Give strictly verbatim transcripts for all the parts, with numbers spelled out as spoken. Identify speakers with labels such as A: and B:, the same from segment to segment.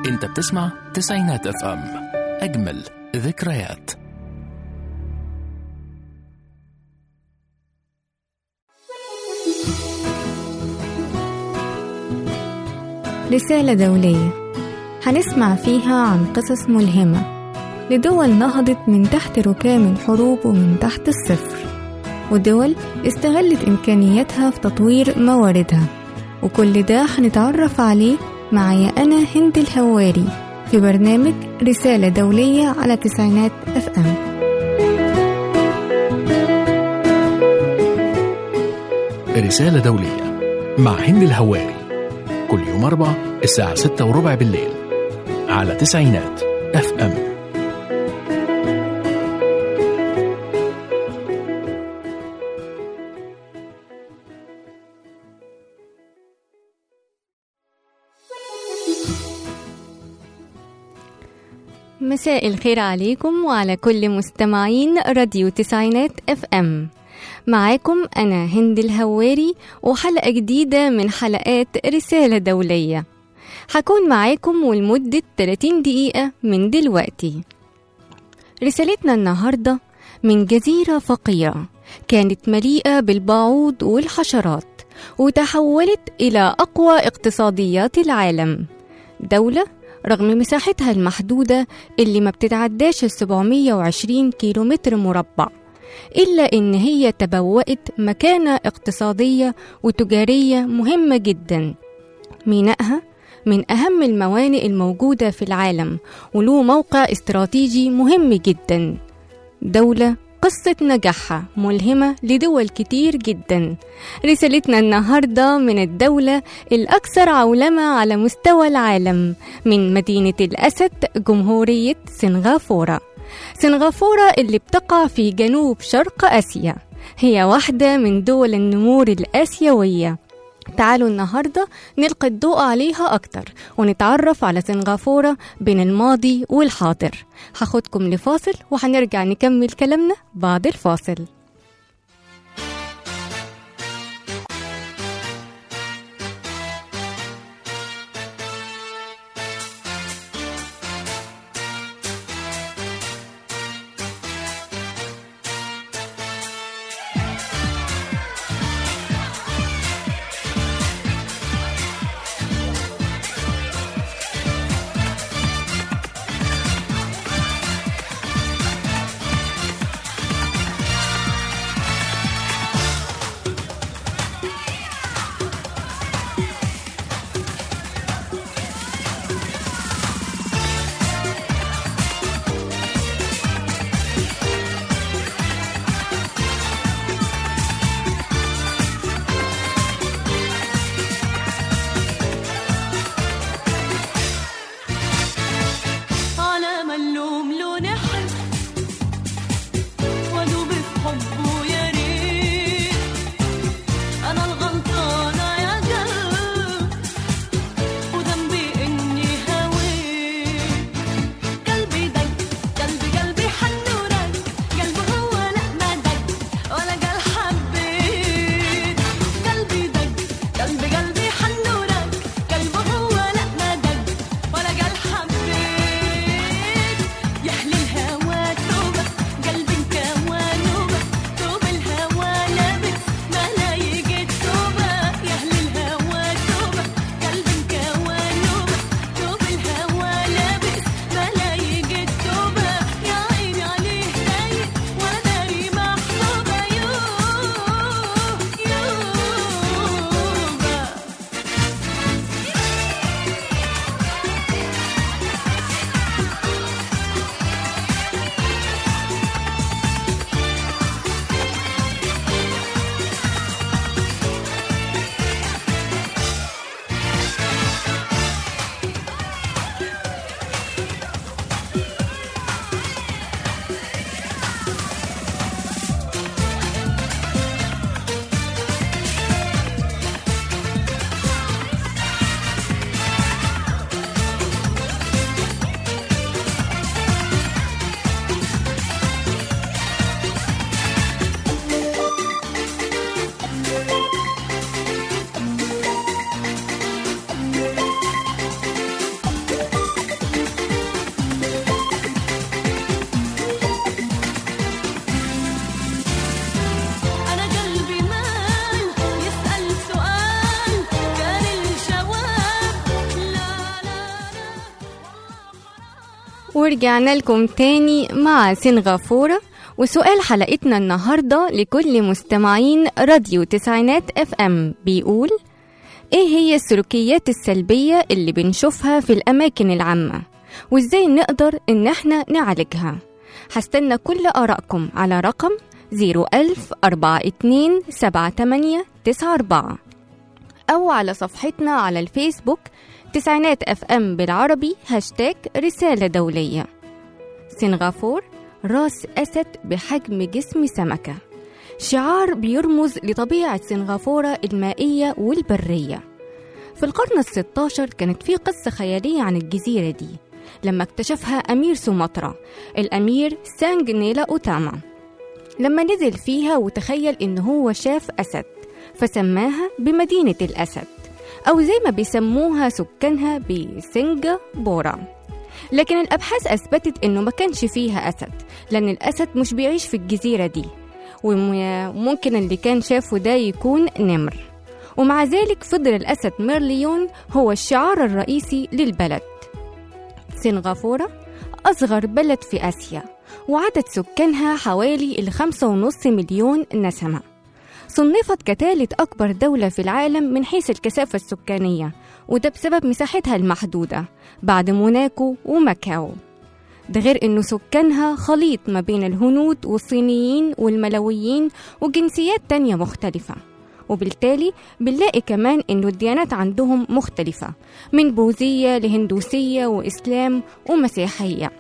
A: انت بتسمع تسعينات اف ام، اجمل ذكريات.
B: رسالة دولية هنسمع فيها عن قصص ملهمة لدول نهضت من تحت ركام الحروب ومن تحت الصفر، ودول استغلت إمكانياتها في تطوير مواردها، وكل ده هنتعرف عليه معايا أنا هند الهواري في برنامج رسالة دولية على تسعينات اف ام.
A: رسالة دولية مع هند الهواري كل يوم أربع الساعة ستة وربع بالليل على تسعينات اف ام.
B: مساء الخير عليكم وعلى كل مستمعين راديو تسعينات اف ام. معاكم أنا هند الهواري وحلقة جديدة من حلقات رسالة دولية. هكون معاكم ولمدة ثلاثين دقيقة من دلوقتي. رسالتنا النهاردة من جزيرة فقيرة كانت مليئة بالبعوض والحشرات، وتحولت إلى أقوى اقتصاديات العالم. دولة رغم مساحتها المحدودة اللي ما بتتعداش سبعمية وعشرين كيلومتر مربع، إلا إن هي تبوأت مكانة اقتصادية وتجارية مهمة جدا. مينائها من أهم الموانئ الموجودة في العالم، وله موقع استراتيجي مهم جدا. دولة قصة نجاحها ملهمة لدول كتير جدا. رسالتنا النهاردة من الدولة الأكثر عولمة على مستوى العالم، من مدينة الأسد، جمهورية سنغافورة. سنغافورة اللي بتقع في جنوب شرق آسيا، هي واحدة من دول النمور الآسيوية. تعالوا النهاردة نلقي الضوء عليها أكتر ونتعرف على سنغافورة بين الماضي والحاضر. هاخدكم لفاصل وهنرجع نكمل كلامنا بعد الفاصل. ورجعنا لكم تاني مع سنغافورة، وسؤال حلقتنا النهاردة لكل مستمعين راديو تسعينات اف ام بيقول: ايه هي السلوكيات السلبية اللي بنشوفها في الأماكن العامة وازاي نقدر ان احنا نعالجها؟ هستنى كل آرائكم على رقم زيرو ألف أربعة اتنين سبعة تمانية تسعة أربعة أو على صفحتنا على الفيسبوك تسعينات اف ام بالعربي هاشتاج رسالة دولية. سنغافور راس أسد بحجم جسم سمكة، شعار بيرمز لطبيعة سنغافورة المائية والبرية. في القرن الستاشر كانت في قصة خيالية عن الجزيرة دي لما اكتشفها أمير سومطرة الأمير سانج نيلا أوتاما، لما نزل فيها وتخيل إن هو شاف أسد فسماها بمدينة الأسد، أو زي ما بيسموها سكانها بسنغافورة. لكن الأبحاث أثبتت إنه ما كانش فيها أسد، لأن الأسد مش بيعيش في الجزيرة دي، وممكن اللي كان شافه ده يكون نمر. ومع ذلك فضل الأسد ميرليون هو الشعار الرئيسي للبلد. سنغافورة أصغر بلد في آسيا، وعدد سكانها حوالي الخمسة ونص مليون نسمة. صنفت كثالث أكبر دولة في العالم من حيث الكثافة السكانية، وده بسبب مساحتها المحدودة بعد موناكو وماكاو. ده غير إنه سكانها خليط ما بين الهنود والصينيين والملويين وجنسيات تانية مختلفة، وبالتالي بنلاقي كمان إنه الديانات عندهم مختلفة، من بوذية لهندوسية وإسلام ومسيحية.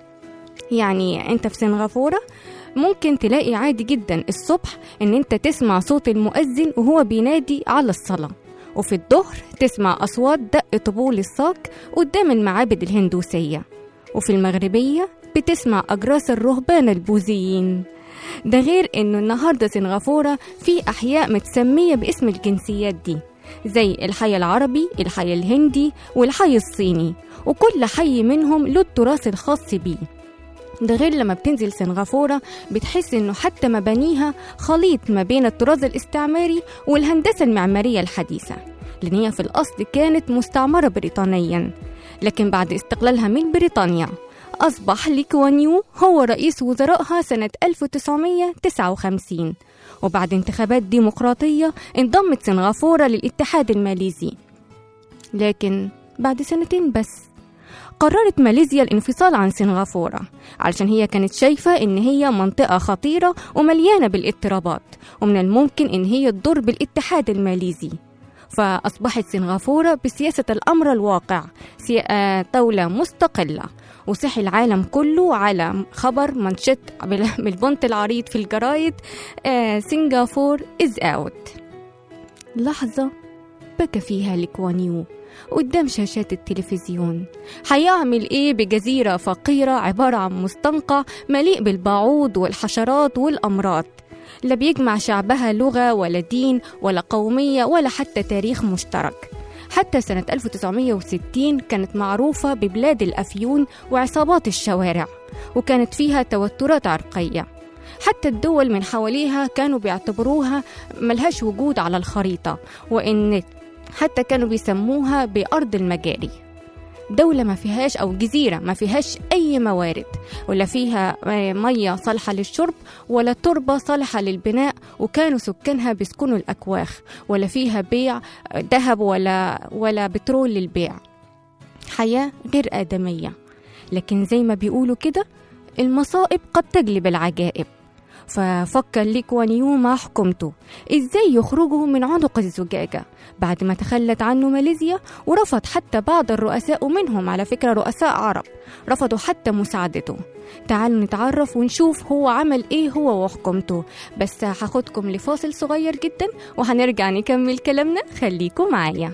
B: يعني أنت في سنغافورة ممكن تلاقي عادي جدا الصبح إن أنت تسمع صوت المؤذن وهو بينادي على الصلاة، وفي الظهر تسمع أصوات دق طبول الصاج قدام المعابد الهندوسية، وفي المغربية بتسمع أجراس الرهبان البوذيين. ده غير إنه النهاردة سنغافورة في أحياء متسمية باسم الجنسيات دي، زي الحي العربي، الحي الهندي، والحي الصيني، وكل حي منهم له التراث الخاص بيه. ده غير لما بتنزل سنغافورة بتحس إنه حتى مبانيها خليط ما بين الطراز الاستعماري والهندسة المعمارية الحديثة، لأن هي في الأصل كانت مستعمرة بريطانيا، لكن بعد استقلالها من بريطانيا أصبح لي كوان يو هو رئيس وزرائها سنة ألف وتسعمية وتسعة وخمسين، وبعد انتخابات ديمقراطية انضمت سنغافورة للاتحاد الماليزي. لكن بعد سنتين بس قررت ماليزيا الانفصال عن سنغافورة، علشان هي كانت شايفة إن هي منطقة خطيرة ومليانة بالاضطرابات، ومن الممكن إن هي تضر بالاتحاد الماليزي. فأصبحت سنغافورة بسياسة الأمر الواقع دولة مستقلة، وصحي العالم كله على خبر منشط بالبنط العريض في الجرايد: سنغافور إز أوت. لحظة بكى فيها لكوان يو قدام شاشات التلفزيون. هيعمل ايه بجزيرة فقيرة عبارة عن مستنقع مليء بالبعوض والحشرات والأمراض، لا بيجمع شعبها لغة ولا دين ولا قومية ولا حتى تاريخ مشترك. حتى سنة ألف وتسعمية وستين كانت معروفة ببلاد الأفيون وعصابات الشوارع، وكانت فيها توترات عرقية. حتى الدول من حواليها كانوا بيعتبروها ملهاش وجود على الخريطة، وإن حتى كانوا بيسموها بأرض المجاري. دولة ما فيهاش أو جزيرة ما فيهاش أي موارد، ولا فيها مية صالحة للشرب ولا تربة صالحة للبناء، وكانوا سكانها بيسكنوا الأكواخ، ولا فيها بيع ذهب ولا ولا بترول للبيع. حياة غير آدمية. لكن زي ما بيقولوا كده المصائب قد تجلب العجائب. ففكر لي كوان يو مع حكومته ازاي يخرجوا من عنق الزجاجة بعد ما تخلت عنه ماليزيا، ورفض حتى بعض الرؤساء، ومنهم على فكرة رؤساء عرب رفضوا حتى مساعدته. تعالوا نتعرف ونشوف هو عمل ايه هو وحكومته. بس هاخدكم لفاصل صغير جدا وهنرجع نكمل كلامنا، خليكم معايا.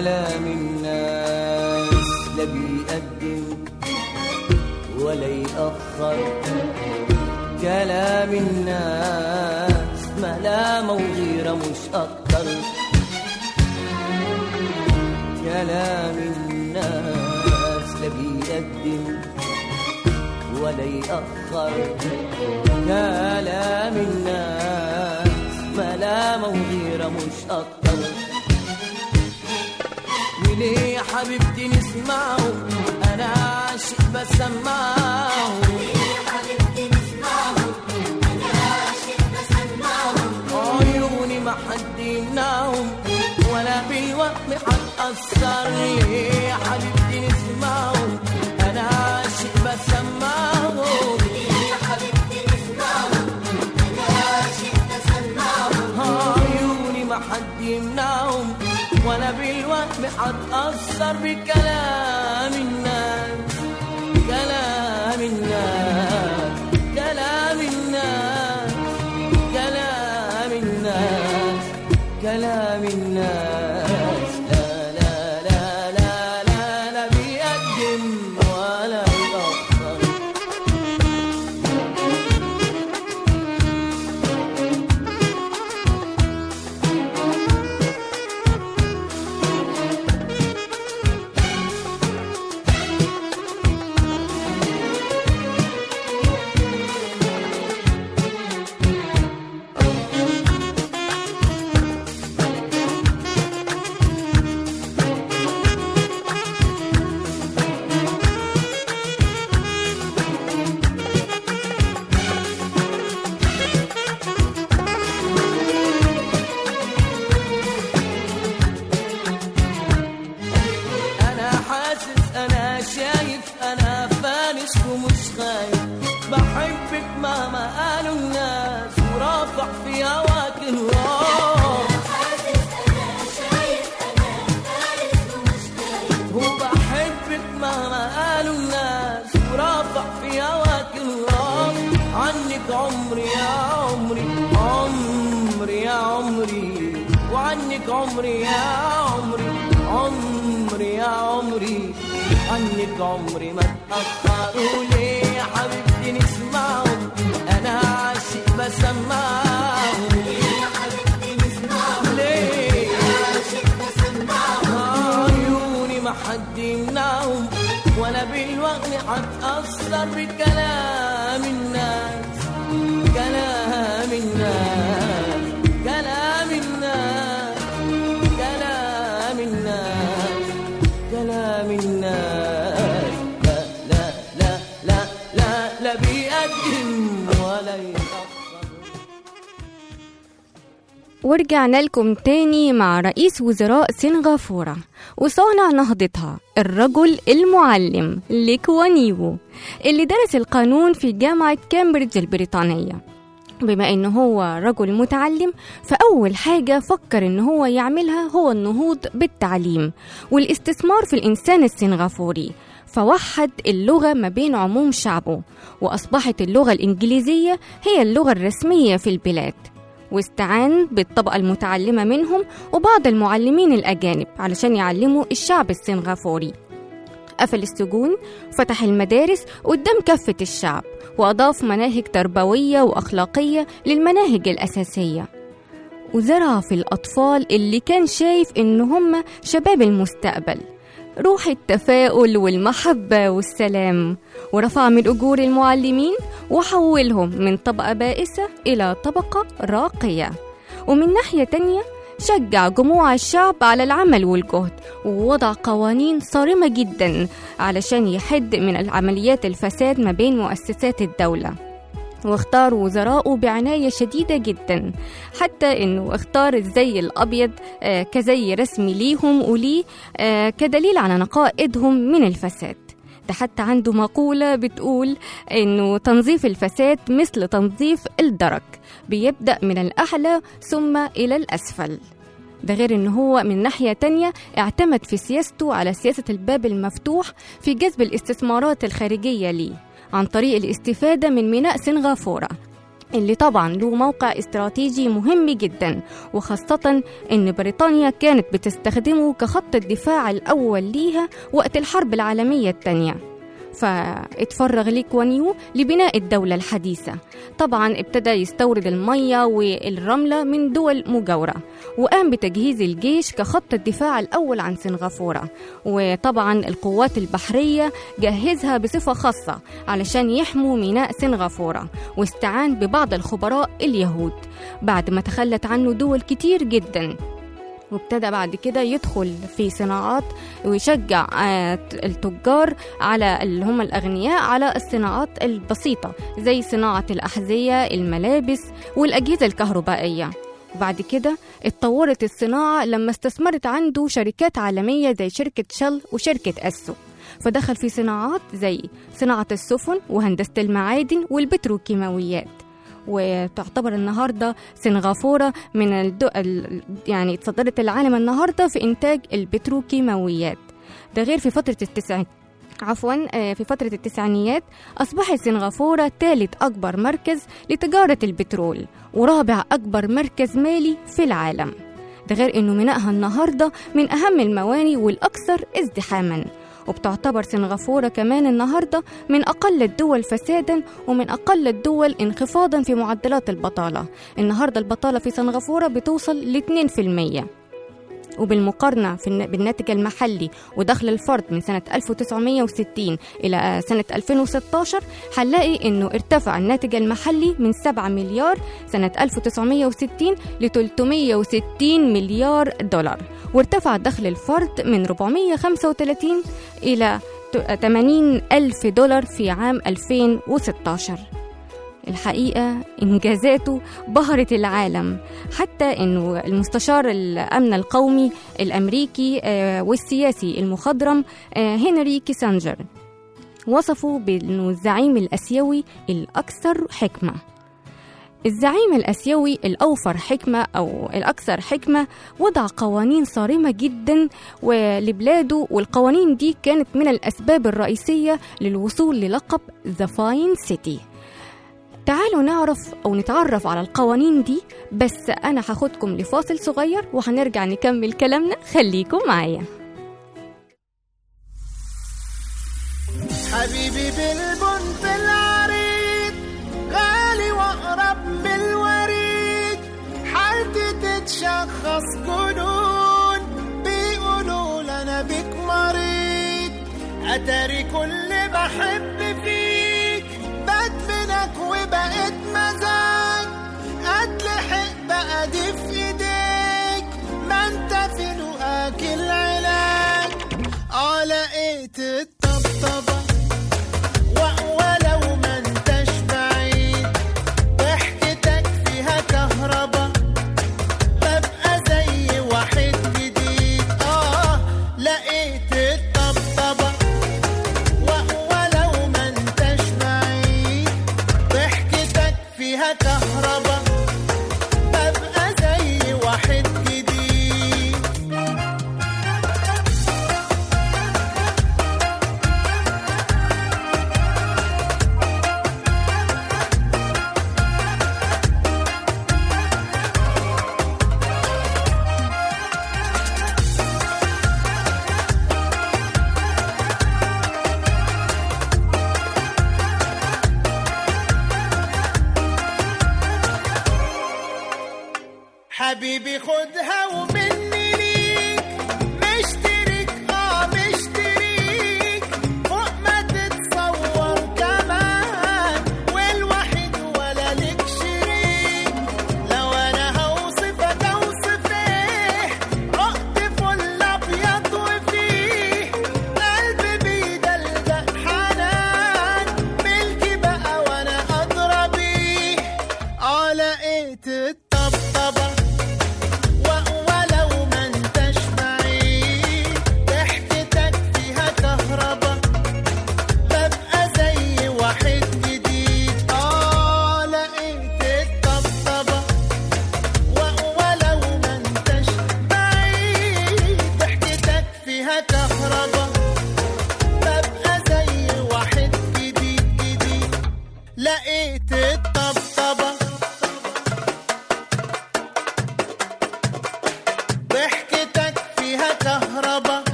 C: كلام الناس لا بيقدم ولا يأخر، كلام الناس ملامة وغيرة مش أكتر، كلام الناس لا بيقدم ولا يأخر، كلام الناس ملامة وغيرة مش أكتر. وليه يا حبيبتي نسمعه أنا عاشق بسمعه، وليه يا حبيبتي نسمعه أنا عاشق بسمعه، عيوني ما حد يمنعهم ولا بالوهم هتأثر. ليه يا حبيبتي نسمعه أنا عاشق بسمعه، ليه يا حبيبتي نسمعه أنا عاشق بسمعه، عيوني ما حد يمنعهم ولا بالوهم هتأثر بكلام الناس، كلام الناس، كلام الناس، كلام الناس، كلام الناس. لا لا لا لا لا لا بيقدم ولا يأخر. بحبك مهما قالوا الناس ورافع في هواك النار، أنا شايف أنا فارس ومش خايف، وبحبك مهما قالوا الناس ورافع في هواك النار. عنك عمري يا عمري، عمري يا عمري، وعنك عمري يا عمري، عمري يا عمري، عنك عمري ما اتأخر. وليه يا حبيبتي نسمعه أنا عاشق بسمعه، ليه يا حبيبتي نسمعه، ليه عاشق بسمعه، عيوني ما حد يمنعهم ولا بالوهم هتأثر بكلام الناس، كلام الناس، كلام الناس، كلام الناس، كلام الناس. لا لا لا لا لا لا بيقدم ولا يأخر.
B: ورجعنا لكم تاني مع رئيس وزراء سنغافورة وصانع نهضتها الرجل المعلم لي كوان يو اللي درس القانون في جامعة كامبريدج البريطانية. بما إنه هو رجل متعلم فأول حاجة فكر إنه هو يعملها هو النهوض بالتعليم والاستثمار في الإنسان السنغافوري، فوحد اللغة ما بين عموم شعبه وأصبحت اللغة الإنجليزية هي اللغة الرسمية في البلاد، واستعان بالطبقة المتعلمة منهم وبعض المعلمين الأجانب علشان يعلموا الشعب السنغافوري. قفل السجون، فتح المدارس قدام كافة الشعب، وأضاف مناهج تربوية وأخلاقية للمناهج الأساسية، وزرع في الأطفال اللي كان شايف إن هم شباب المستقبل روح التفاؤل والمحبة والسلام، ورفع من أجور المعلمين وحولهم من طبقة بائسة إلى طبقة راقية. ومن ناحية تانية شجع جموع الشعب على العمل والجهد، ووضع قوانين صارمة جدا علشان يحد من العمليات الفساد ما بين مؤسسات الدولة، واختار وزراءه بعناية شديدة جدا، حتى انه اختار الزي الابيض آه كزي رسمي ليهم وليه آه كدليل على نقاء ايدهم من الفساد. ده حتى عنده مقولة بتقول انه تنظيف الفساد مثل تنظيف الدرك، بيبدأ من الأعلى ثم إلى الأسفل. ده غير إن هو من ناحية تانية اعتمد في سياسته على سياسة الباب المفتوح في جذب الاستثمارات الخارجية ليه عن طريق الاستفادة من ميناء سنغافورة، اللي طبعا له موقع استراتيجي مهم جدا، وخاصة ان بريطانيا كانت بتستخدمه كخط الدفاع الاول ليها وقت الحرب العالمية الثانية. فاتفرغ لي كوان يو لبناء الدولة الحديثة. طبعا ابتدى يستورد المية والرملة من دول مجاورة، وقام بتجهيز الجيش كخط الدفاع الأول عن سنغافورة. وطبعا القوات البحرية جهزها بصفة خاصة علشان يحموا ميناء سنغافورة، واستعان ببعض الخبراء اليهود بعد ما تخلت عنه دول كتير جدا. وابتدى بعد كده يدخل في صناعات ويشجع التجار على اللي هم الأغنياء على الصناعات البسيطة زي صناعة الأحذية، الملابس، والأجهزة الكهربائية. بعد كده اتطورت الصناعة لما استثمرت عنده شركات عالمية زي شركة شل وشركة أسو، فدخل في صناعات زي صناعة السفن وهندسة المعادن والبتروكيماويات. وتعتبر النهارده سنغافورة من الدول يعني تصدرت العالم النهارده في إنتاج البتروكيماويات. ده غير في فترة التسعينات عفوا في فترة التسعينيات أصبحت سنغافورة ثالث أكبر مركز لتجارة البترول ورابع أكبر مركز مالي في العالم. ده غير إنه مينائها النهارده من أهم الموانئ والأكثر ازدحاما. وبتعتبر سنغافورة كمان النهاردة من أقل الدول فسادا ومن أقل الدول انخفاضا في معدلات البطالة. النهاردة البطالة في سنغافورة بتوصل ل اثنين بالمية. وبالمقارنة في بالناتج المحلي ودخل الفرد من سنة ألف وتسعمية وستين إلى سنة ألفين وستة عشر هنلاقي إنه ارتفع الناتج المحلي من سبعة مليار سنة ألف وتسعمية وستين ل ثلاثمية وستين مليار دولار، وارتفع دخل الفرد من أربعمية وخمسة وثلاثين إلى ثمانين ألف دولار في عام ألفين وستة عشر. الحقيقة إنجازاته بهرت العالم، حتى أنه المستشار الأمن القومي الأمريكي والسياسي المخضرم هنري كيسنجر وصفه بأنه الزعيم الأسيوي الأكثر حكمة. الزعيم الأسيوي الأوفر حكمة أو الأكثر حكمة وضع قوانين صارمة جدا لبلاده، والقوانين دي كانت من الأسباب الرئيسية للوصول للقب The Fine City. تعالوا نعرف أو نتعرف على القوانين دي، بس أنا هاخدكم لفاصل صغير وهنرجع نكمل كلامنا، خليكم معايا.
C: حبيبي بالبنت العريض غالي وأقرب من الوريد، حالتي تتشخص جنون بيقولوا لنا بيك مريض، أتاري كل بحب فيك بدمنك وبقيت مزاج، أتلحق بقى دي في إيديك ما انت في لقاك العلاج. اه لقيت الطبطبة ولو ما انتش بعيد، ضحكتك فيها كهربا ببقى زي واحد جديد. اه لقيت الطبطبة ولو ما انتش بعيد، ضحكتك فيها كهربا ببقى زي واحد جديد.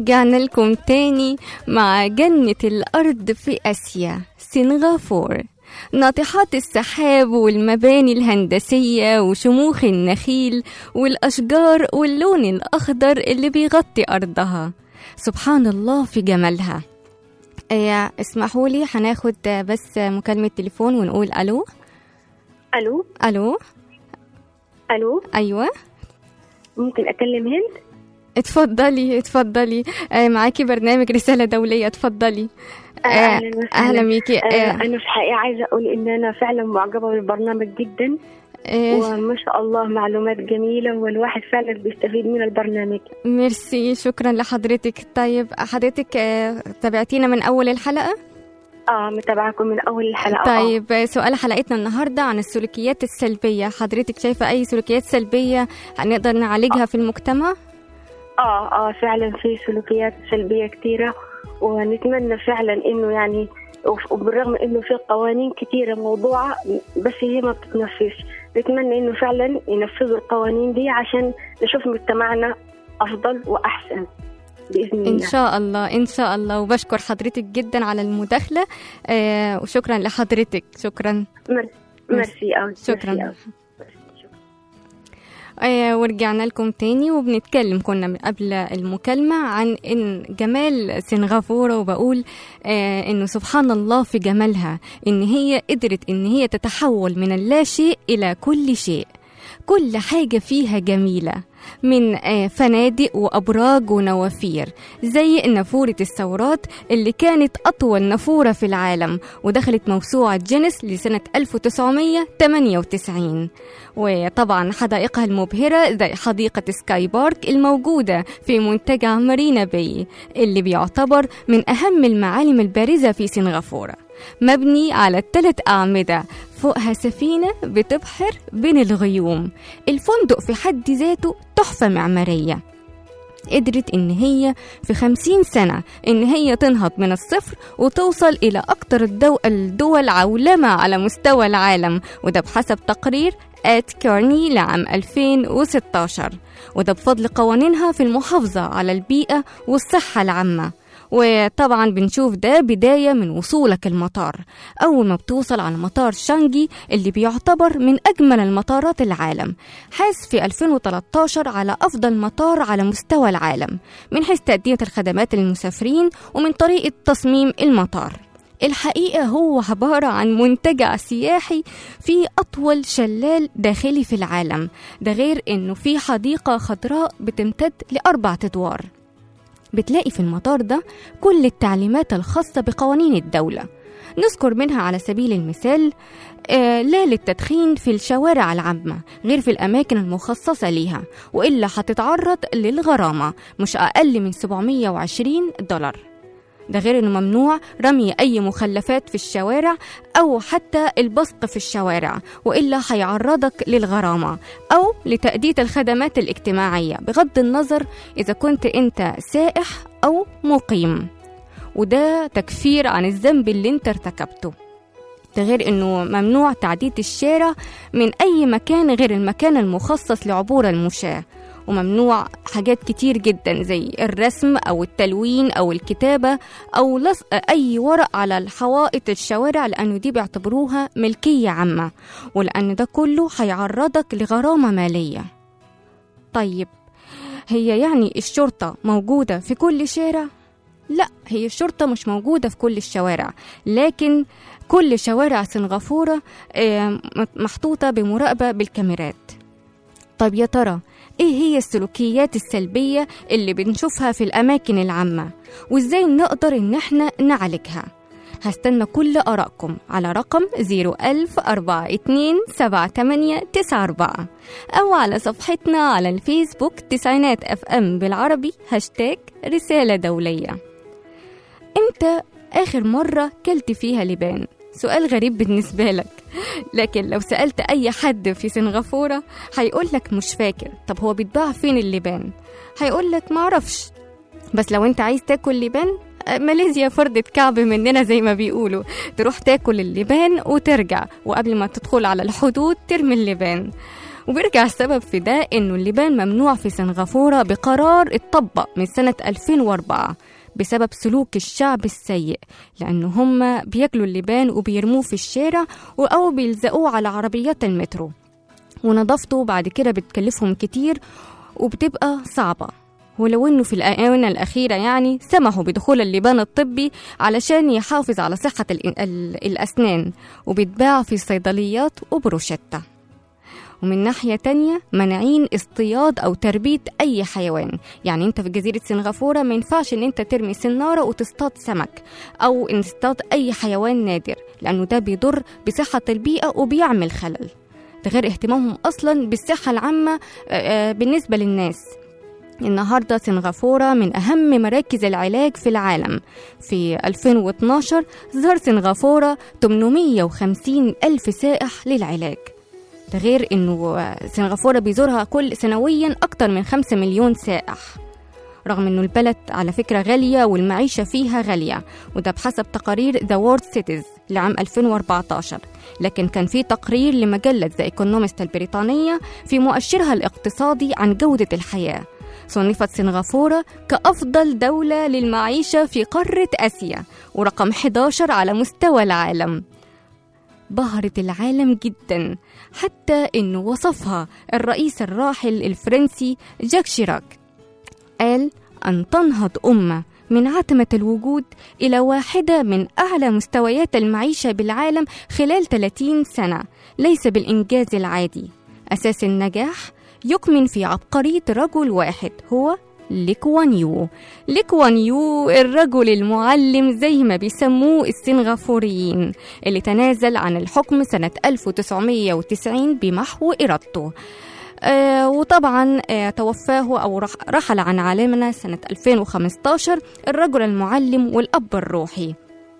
B: ورجعنا لكم تاني مع جنة الأرض في آسيا سنغافور. ناطحات السحاب والمباني الهندسية وشموخ النخيل والأشجار واللون الأخضر اللي بيغطي أرضها، سبحان الله في جمالها. آه اسمحوا لي هناخد بس مكالمة تليفون ونقول ألو.
D: ألو
B: ألو
D: ألو
B: أيوة،
D: ممكن أكلم هند؟
B: اتفضلي اتفضلي. آه معاكي برنامج رسالة دولية، اتفضلي.
D: آه أهلا وسهلا.
B: أهلا بيكي.
D: آه
B: آه
D: أنا في الحقيقة عايزة أقول إن أنا فعلا معجبة بالبرنامج جدا.
B: آه
D: وما شاء الله معلومات جميلة والواحد فعلا بيستفيد من البرنامج.
B: ميرسي، شكرا لحضرتك. طيب حضرتك آه تابعتينا من أول الحلقة؟
D: اه متابعكم من أول الحلقة.
B: طيب آه. سؤال حلقتنا النهاردة عن السلوكيات السلبية، حضرتك شايفة أي سلوكيات سلبية هنقدر نعالجها آه. في المجتمع؟
D: اه اه فعلا في سلوكيات سلبية كتيرة، ونتمنى فعلا إنه يعني وبالرغم إنه في قوانين كتيرة موضوعة بس هي ما بتتنفذش، نتمنى إنه فعلا ينفذوا القوانين دي عشان نشوف مجتمعنا أفضل وأحسن بإذن الله.
B: إن شاء الله إن شاء الله. وبشكر حضرتك جدا على المداخلة. آه وشكرا لحضرتك. شكرا.
D: ميرسي أوي.
B: شكرا. آه ورجعنا لكم تاني وبنتكلم كنا قبل المكالمة عن إن جمال سنغافورة، وبقول آه إنه سبحان الله في جمالها، إن هي قدرت إن هي تتحول من اللا شيء إلى كل شيء. كل حاجة فيها جميلة، من فنادق وأبراج ونوافير زي نافورة الثورات اللي كانت أطول نافورة في العالم ودخلت موسوعة جينيس لسنة ألف وتسعمية وثمانية وتسعين. وطبعا حدائقها المبهرة زي حديقة سكاي بارك الموجودة في منتجع مارينا باي اللي بيعتبر من أهم المعالم البارزة في سنغافورة، مبني على ثلاث أعمدة فوقها سفينة بتبحر بين الغيوم. الفندق في حد ذاته تحفة معمارية. قدرت إن هي في خمسين سنة إن هي تنهض من الصفر وتوصل إلى أكتر الدو... الدول عولمة على مستوى العالم، وده بحسب تقرير آت كارني لعام ألفين وستاشر، وده بفضل قوانينها في المحافظة على البيئة والصحة العامة. وطبعا بنشوف ده بداية من وصولك المطار. أول ما بتوصل على مطار شانجي اللي بيعتبر من أجمل المطارات العالم، حاز في ألفين وتلتاشر على أفضل مطار على مستوى العالم من حيث تقديم الخدمات للمسافرين ومن طريقة تصميم المطار. الحقيقة هو عبارة عن منتجع سياحي فيه أطول شلال داخلي في العالم، ده غير أنه فيه حديقة خضراء بتمتد لأربع أدوار. بتلاقي في المطار ده كل التعليمات الخاصة بقوانين الدولة، نذكر منها على سبيل المثال آه لا للتدخين في الشوارع العامة غير في الأماكن المخصصة ليها، وإلا هتتعرض للغرامة مش أقل من سبعمية وعشرين دولار. ده غير أنه ممنوع رمي أي مخلفات في الشوارع أو حتى البصق في الشوارع، وإلا هيعرضك للغرامة أو لتأدية الخدمات الاجتماعية بغض النظر إذا كنت أنت سائح أو مقيم، وده تكفير عن الذنب اللي انت ارتكبته. ده غير أنه ممنوع تعدية الشارع من أي مكان غير المكان المخصص لعبور المشاة، وممنوع حاجات كتير جدا زي الرسم أو التلوين أو الكتابة أو لصق أي ورق على الحوائط الشوارع، لأنه دي بيعتبروها ملكية عامة، ولأن ده كله هيعرضك لغرامة مالية. طيب هي يعني الشرطة موجودة في كل شارع؟ لا، هي الشرطة مش موجودة في كل الشوارع، لكن كل شوارع سنغافورة محطوطة بمراقبة بالكاميرات. طيب يا ترى ايه هي السلوكيات السلبية اللي بنشوفها في الأماكن العامة وازاي نقدر ان احنا نعالجها؟ هستنى كل آرائكم على رقم زيرو ألف أربعة اتنين سبعة تمانية تسعة أربعة أو على صفحتنا على الفيسبوك تسعينات اف ام بالعربي هاشتاج رسالة دولية. امتى آخر مرة كلت فيها لبان؟ سؤال غريب بالنسبة لك، لكن لو سألت أي حد في سنغافورة هيقولك مش فاكر. طب هو بيتباع فين اللبان؟ هيقولك معرفش. بس لو انت عايز تاكل لبان، ماليزيا فردة كعب مننا زي ما بيقولوا، تروح تاكل اللبان وترجع، وقبل ما تدخل على الحدود ترمي اللبان. وبيرجع السبب في ده إنه اللبان ممنوع في سنغافورة بقرار اتطبق من سنة ألفين وأربعة بسبب سلوك الشعب السيء، لأنه هم بياكلوا اللبان وبيرموه في الشارع أو بيلزقوه على عربيات المترو، ونظافته بعد كده بتكلفهم كتير وبتبقى صعبة. ولو إنه في الآونة الأخيرة يعني سمحوا بدخول اللبان الطبي علشان يحافظ على صحة الأسنان، وبيتباع في الصيدليات وبروشتة. ومن ناحية تانية منعين اصطياد أو تربية أي حيوان، يعني أنت في جزيرة سنغافورة ما ينفعش أن أنت ترمي سنارة وتصطاد سمك أو أن تصطاد أي حيوان نادر، لأنه ده بيضر بصحة البيئة وبيعمل خلل. ده غير اهتمامهم أصلا بالصحة العامة بالنسبة للناس. النهاردة سنغافورة من أهم مراكز العلاج في العالم. في ألفين واثناشر زار سنغافورة ثمانمائة وخمسين ألف سائح للعلاج. ده غير أنه سنغافورة بيزورها كل سنويا أكتر من خمسة مليون سائح، رغم أنه البلد على فكرة غالية والمعيشة فيها غالية، وده بحسب تقارير The World Cities لعام ألفين وأربعة عشر. لكن كان في تقرير لمجلة The Economist البريطانية في مؤشرها الاقتصادي عن جودة الحياة، صنفت سنغافورة كأفضل دولة للمعيشة في قارة آسيا ورقم إحدى عشر على مستوى العالم. بهرت العالم جدا، حتى إنه وصفها الرئيس الراحل الفرنسي جاك شيراك، قال أن تنهض أمة من عتمة الوجود إلى واحدة من أعلى مستويات المعيشة بالعالم خلال ثلاثين سنة ليس بالإنجاز العادي. أساس النجاح يكمن في عبقرية رجل واحد، هو لي كوان يو. لي كوان يو الرجل المعلم زي ما بيسموه السنغافوريين، اللي تنازل عن الحكم سنة ألف وتسعمائة وتسعين بمحو إرادته. آه وطبعا آه توفاه أو رح رحل عن عالمنا سنة ألفين وخمسة عشر الرجل المعلم والأب الروحي.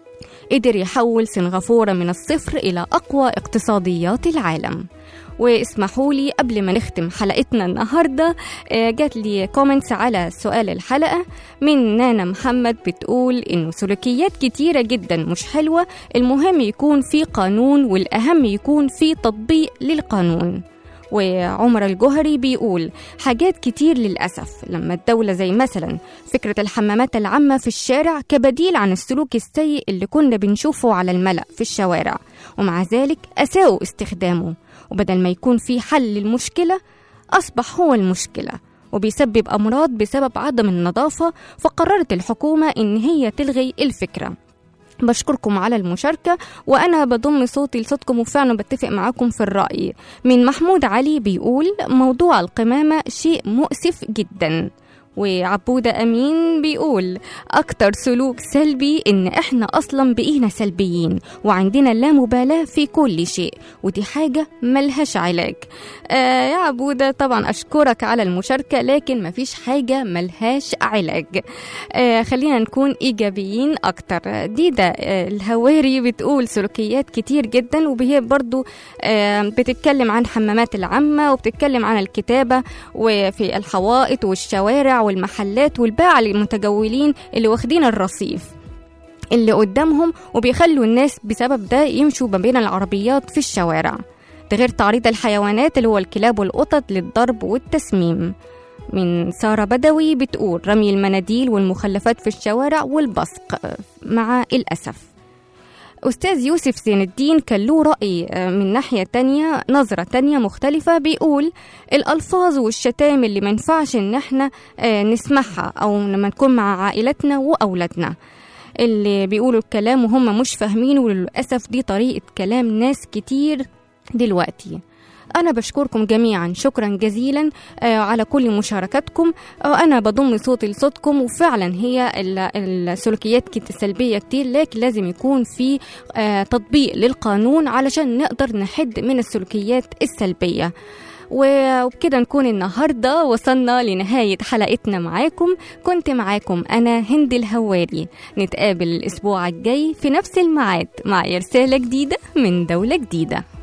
B: قدر يحول سنغافورة من الصفر إلى أقوى اقتصاديات العالم. واسمحوا لي قبل ما نختم حلقتنا النهاردة، جات لي كومنتس على سؤال الحلقة من نانا محمد بتقول إنه سلوكيات كتيرة جدا مش حلوة، المهم يكون في قانون والأهم يكون في تطبيق للقانون. وعمر الجوهري بيقول حاجات كتير للأسف لما الدولة زي مثلا فكرة الحمامات العامة في الشارع كبديل عن السلوك السيء اللي كنا بنشوفه على الملأ في الشوارع، ومع ذلك أساءوا استخدامه، وبدل ما يكون في حل للمشكلة أصبح هو المشكلة وبيسبب أمراض بسبب عدم النظافة. فقررت الحكومة إن هي تلغي الفكرة. بشكركم على المشاركة، وأنا بضم صوتي لصوتكم وفعلا بتفق معاكم في الرأي. من محمود علي بيقول موضوع القمامة شيء مؤسف جدا. وعبودة أمين بيقول أكتر سلوك سلبي إن إحنا أصلا بقينا سلبيين وعندنا لا مبالاة في كل شيء، ودي حاجة ملهاش علاج. آه يا عبودة طبعا أشكرك على المشاركة، لكن مفيش حاجة ملهاش علاج. آه خلينا نكون إيجابيين أكتر. ديدا آه الهواري بتقول سلوكيات كتير جدا، وهي برضو آه بتتكلم عن حمامات العامة وبتتكلم عن الكتابة وفي الحوائط والشوارع والمحلات والباعة المتجولين اللي واخدين الرصيف اللي قدامهم وبيخلوا الناس بسبب ده يمشوا ما بين العربيات في الشوارع. ده غير تعريض الحيوانات اللي هو الكلاب والقطط للضرب والتسميم. من سارة بدوي بتقول رمي المناديل والمخلفات في الشوارع والبصق مع الأسف. أستاذ يوسف زين الدين كان له رأي من ناحية تانية، نظرة تانية مختلفة، بيقول الألفاظ والشتائم اللي منفعش إن احنا نسمعها أو لما نكون مع عائلتنا وأولادنا، اللي بيقولوا الكلام وهم مش فاهمين، وللأسف دي طريقة كلام ناس كتير دلوقتي. أنا بشكركم جميعا شكرا جزيلا على كل مشاركاتكم. أنا بضم صوتي لصوتكم، وفعلا هي السلوكيات السلبية كتير، لكن لازم يكون في تطبيق للقانون علشان نقدر نحد من السلوكيات السلبية. وبكده نكون النهاردة وصلنا لنهاية حلقتنا معاكم. كنت معاكم أنا هند الهواري. نتقابل الأسبوع الجاي في نفس الميعاد مع رسالة جديدة من دولة جديدة.